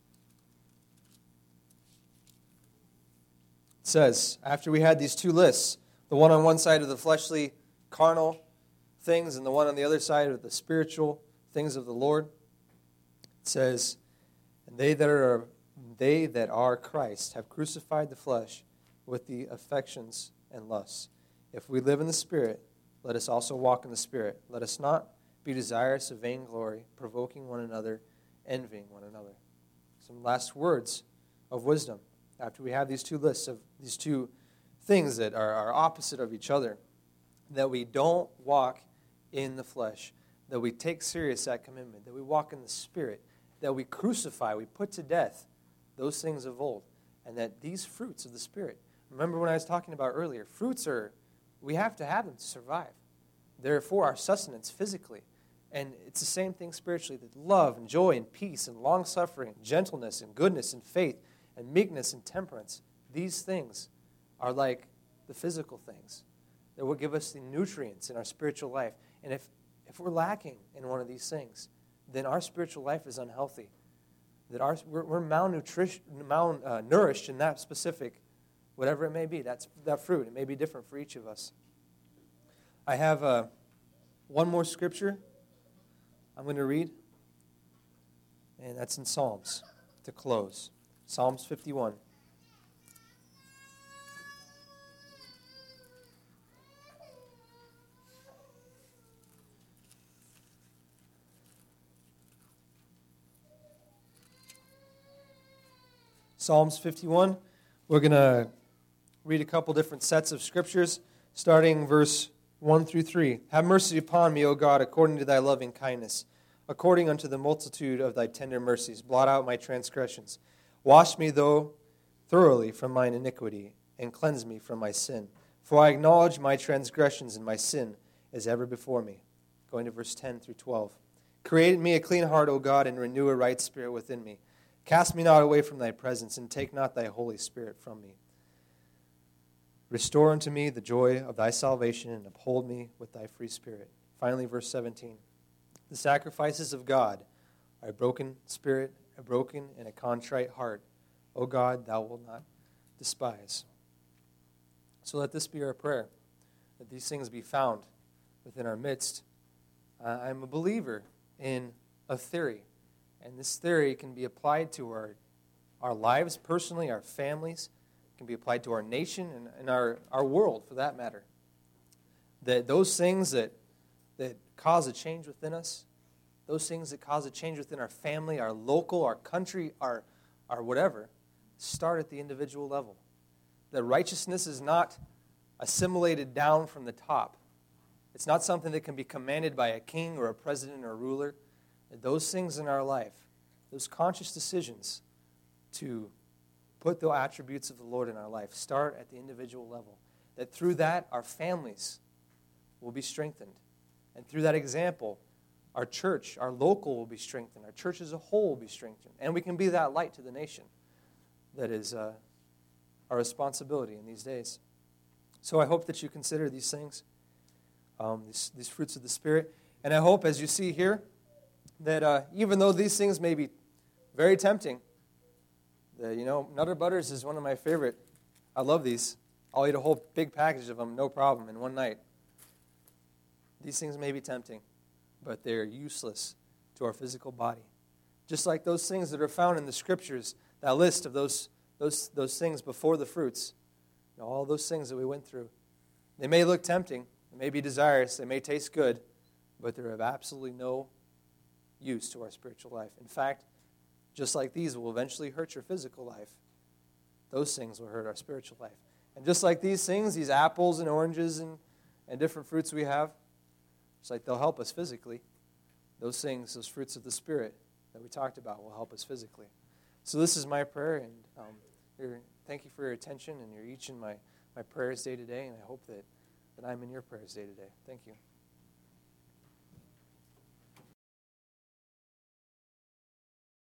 B: It says, after we had these two lists, the one on one side of the fleshly, carnal things, and the one on the other side of the spiritual things of the Lord, it says, and they that are Christ have crucified the flesh with the affections and lusts. If we live in the Spirit, let us also walk in the Spirit. Let us not be desirous of vainglory, provoking one another, envying one another. Some last words of wisdom after we have these two lists of these two things that are opposite of each other, that we don't walk in the flesh, that we take serious that commitment, that we walk in the Spirit, that we crucify, we put to death those things of old, and that these fruits of the Spirit, remember when I was talking about earlier, fruits we have to have them to survive. They're for our sustenance physically. And it's the same thing spiritually, that love and joy and peace and long-suffering, gentleness and goodness and faith and meekness and temperance, these things are like the physical things that will give us the nutrients in our spiritual life. And if we're lacking in one of these things, then our spiritual life is unhealthy. That we're malnourished in that specific, whatever it may be, that fruit. It may be different for each of us. I have one more scripture I'm going to read, and that's in Psalms to close. Psalms 51. Psalms 51. We're going to read a couple different sets of scriptures, starting verse 1 through 3. Have mercy upon me, O God, according to thy loving kindness, according unto the multitude of thy tender mercies. Blot out my transgressions. Wash me, thoroughly from mine iniquity, and cleanse me from my sin. For I acknowledge my transgressions, and my sin is ever before me. Going to verse 10 through 12. Create in me a clean heart, O God, and renew a right spirit within me. Cast me not away from thy presence, and take not thy Holy Spirit from me. Restore unto me the joy of thy salvation, and uphold me with thy free spirit. Finally, verse 17. The sacrifices of God are a broken spirit, a broken and a contrite heart. O God, thou wilt not despise. So let this be our prayer, that these things be found within our midst. I'm a believer in a theory, and this theory can be applied to our lives personally, our families. It can be applied to our nation and our world, for that matter. That those things that cause a change within us, those things that cause a change within our family, our local, our country, our whatever, start at the individual level. That righteousness is not assimilated down from the top. It's not something that can be commanded by a king or a president or a ruler. That those things in our life, those conscious decisions to put the attributes of the Lord in our life, start at the individual level. That through that, our families will be strengthened. And through that example, our church, our local will be strengthened. Our church as a whole will be strengthened. And we can be that light to the nation. That is our responsibility in these days. So I hope that you consider these things, these fruits of the Spirit. And I hope, as you see here, that even though these things may be very tempting, that, Nutter Butters is one of my favorite. I love these. I'll eat a whole big package of them, no problem, in one night. These things may be tempting, but they're useless to our physical body. Just like those things that are found in the Scriptures, that list of those things before the fruits, all those things that we went through. They may look tempting, they may be desirous, they may taste good, but they're of absolutely no use to our spiritual life. In fact, just like these will eventually hurt your physical life, those things will hurt our spiritual life. And just like these things, these apples and oranges and different fruits we have, it's like they'll help us physically. Those things, those fruits of the Spirit that we talked about will help us physically. So this is my prayer, and thank you for your attention, and you're each in my prayers day to day, and I hope that I'm in your prayers day to day. Thank you.